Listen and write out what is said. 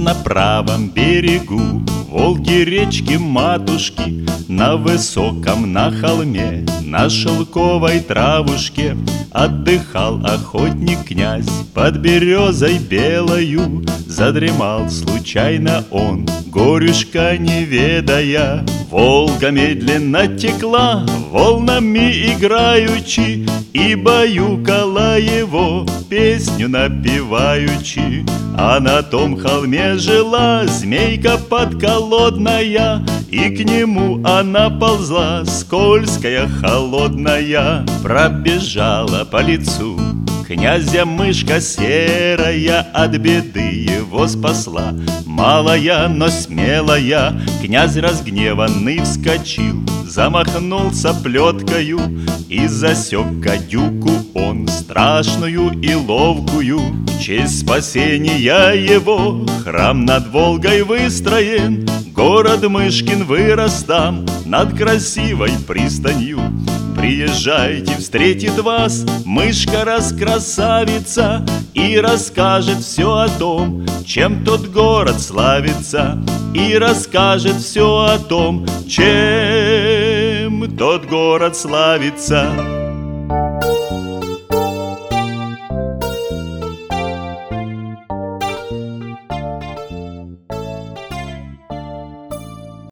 на правом берегу Волги речки матушки, на высоком на холме, на шелковой травушке отдыхал охотник князь под березой белою. Задремал случайно он, горюшка не ведая. Волга медленно текла, волнами играючи, и баюкала его, песню напеваючи. А на том холме жила змейка подколодная, и к нему она ползла, скользкая, холодная. Пробежала по лицу князя мышка серая, от беды его спасла. Малая, но смелая, князь разгневанный вскочил, замахнулся плеткою и засек гадюку он страшную и ловкую. В честь спасения его храм над Волгой выстроен, город Мышкин вырос там над красивой пристанью. Приезжайте, встретит вас мышка-раскрасавица и расскажет все о том, чем тот город славится, и расскажет все о том, чем тот город славится.